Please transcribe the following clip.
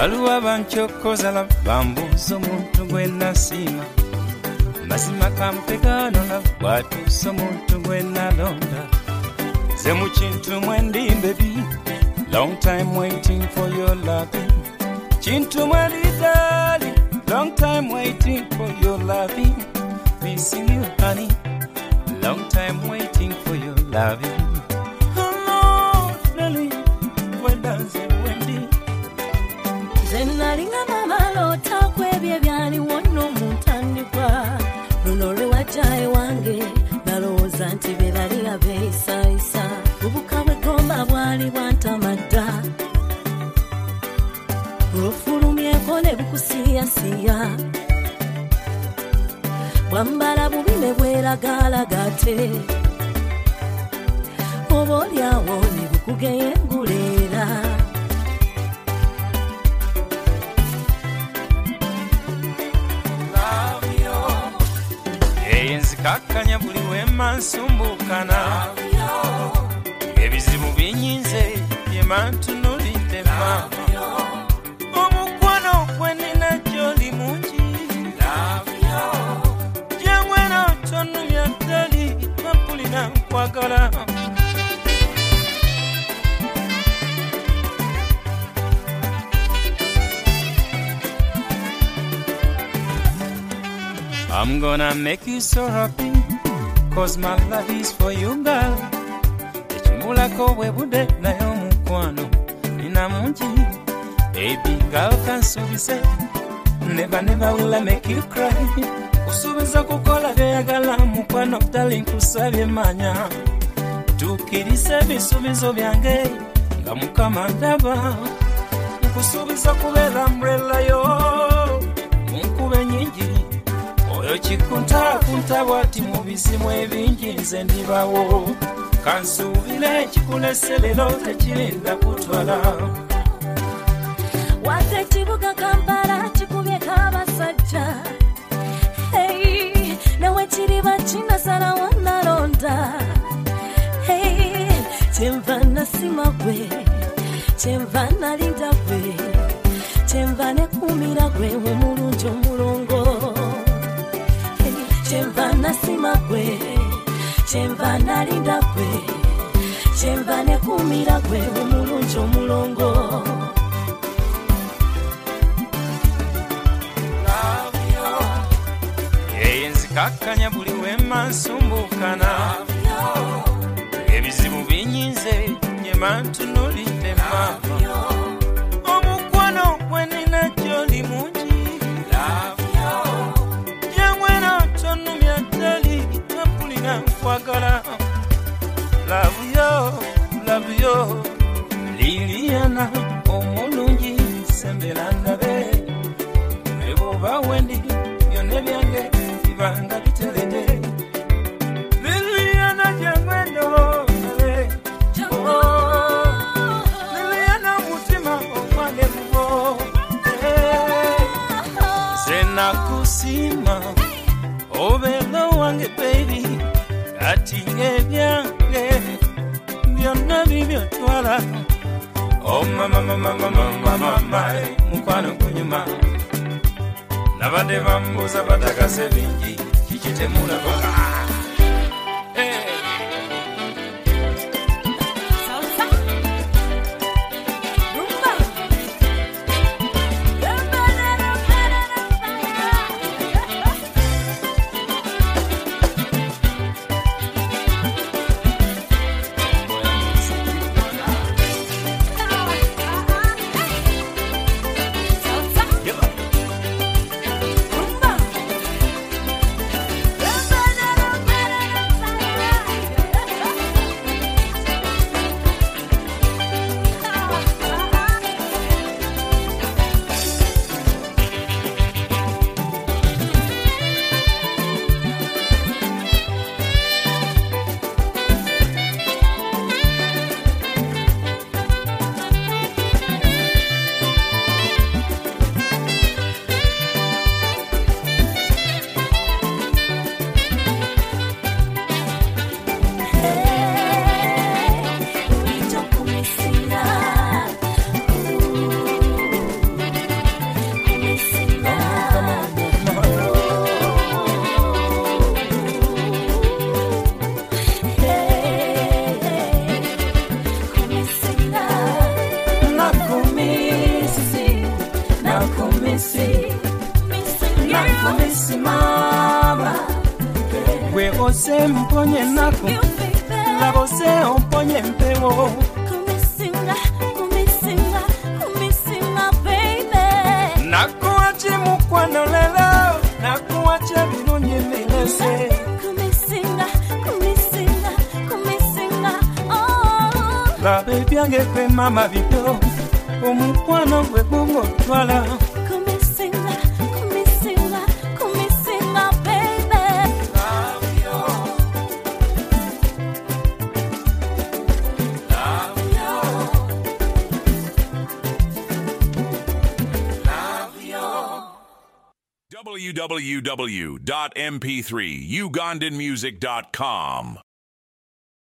Baluwa banchokoza la bambuzo muntu gwe nasima mazima kampegano la watu so muntu gwe nalonda ze mu kintu mwendi baby long time waiting for your loving kintu mwendi darling long time waiting for your loving missing you honey long time waiting for your loving Zenalinga mamalo takwe byebyali wono muntandikwa Nonore wajaye wange naloza nti bebali abeisa isa Ubukabwe gomba bwali bwantamada Rufurumye kone bukusiya siya Wambala bubime bwera gala gate Obolya woni bukugeye ngulera Kakanya buli wema nsumbukana ebizibu binyinze yemantu nolitema omukwano gwenina gy'oli mungi gyemwena tonumya ddali mapulira nkwagala I'm gonna make you so happy, cause my love is for you, girl. Echumulako webude na yo mukwano nina mungi. Baby girl can subise, never will I make you cry. Kusubiza kukola byagala mukwano darling kusabye manya. Tukirise bisubizo byange nga mukama ndaba. Kusubiza kubera umbrella yo munkube nyingi. Oyo chikunta wati mubizimu ebingi nze ndibawo kansubile chikuleselero tekirinda kutwala Wate chibuga Kampala chikubye kabasajja Hey, nawe chiriba china sala wanalonda Hey, chemvana simagwe chemvana linda gwe chemvane kumira gwe omulungi omulongo Chemvana simagwe, chemvana linda gwe, chemvane kumira gwe omulungi omulongo. Kakanya buli wema nsumbukana ebizibu binyinze yemantu nolitema omukwano gwenina gy'oli mungi Love you, Liliana, omulungi sembera ndabe eboba wendi yonebyange ibanga bitelede Liliana jangwendo ndabe Liliana mutima omwane mubo Zena kusima obelo wange baby ati ebyange byonna bibyo twala oh mama mukwano kunyuma nabadde bambuza badagase bingi kikitemulaba labose mponye nako labose mponye mpewo kumisinga baby nakuachi mukwano lelo nakuachi birungi melese kumisinga oh la baby ange kwe mama bito omukwano gwe bungo twala kumisinga baby love you www.mp3ugandanmusic.com